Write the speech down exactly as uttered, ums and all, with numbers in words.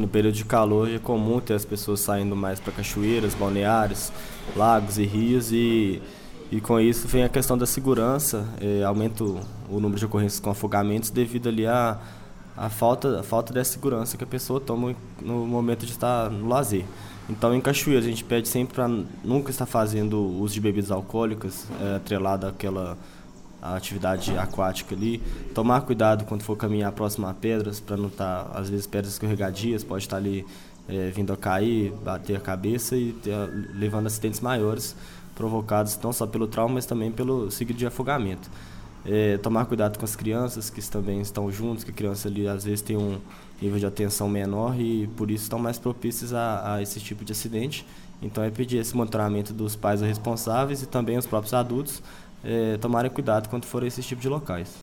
no período de calor é comum ter as pessoas saindo mais para cachoeiras, balneários, lagos e rios e, e com isso vem a questão da segurança, é, aumenta o, o número de ocorrências com afogamentos devido ali a a falta, a falta dessa segurança que a pessoa toma no momento de estar no lazer. Então, em cachoeira, a gente pede sempre para nunca estar fazendo uso de bebidas alcoólicas, é, atrelado àquela à atividade aquática ali. Tomar cuidado quando for caminhar próximo a pedras, para não estar, às vezes, pedras escorregadias, pode estar ali é, vindo a cair, bater a cabeça e ter, levando acidentes maiores, provocados não só pelo trauma, mas também pelo seguido de afogamento. É, tomar cuidado com as crianças que também estão juntos, que a criança ali às vezes tem um nível de atenção menor e por isso estão mais propícios a, a esse tipo de acidente. Então é pedir esse monitoramento dos pais responsáveis e também os próprios adultos é, tomarem cuidado quando forem esse tipo de locais.